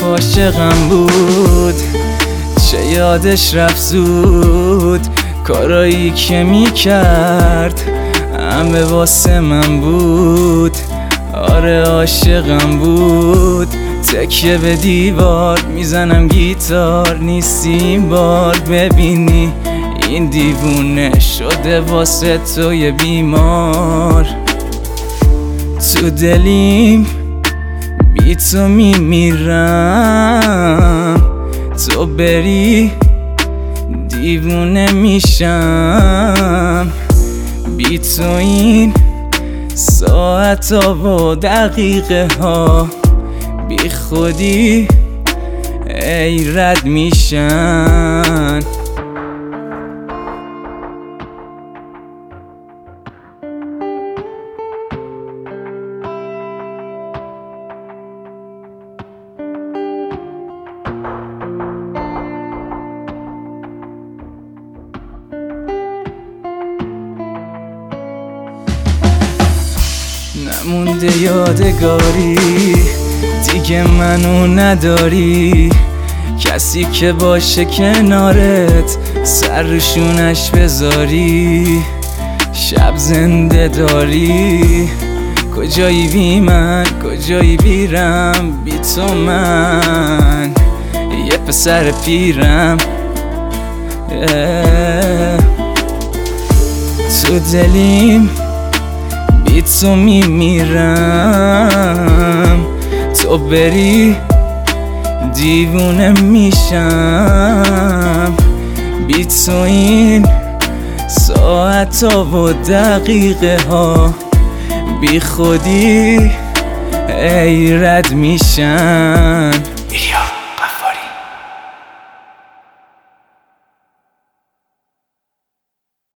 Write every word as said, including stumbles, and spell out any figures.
عاشقم بود، چه یادش رفت زود. کارایی که میکرد همه واسه من بود. آره عاشقم بود، تکیه به دیوار میزنم گیتار. نیستیم بار ببینی این دیوونه شده واسه توی بیمار. تو دلیم بی تو میمیرم، تو بری دیوونه میشم. بی تو این ساعت ها و دقیقه ها بی خودی ای رد میشن. نمونده یادگاری دیگه منو نداری، کسی که باشه کنارت سر روشونش بذاری. شب زنده داری، کجایی بی من کجایی بیرم. بی تو من یه پسر پیرم. تو دلیم بی تو میمیرم، تو بری دیوونه میشم. بی تو این ساعت ها و دقیقه ها بی خودی ای رد میشن.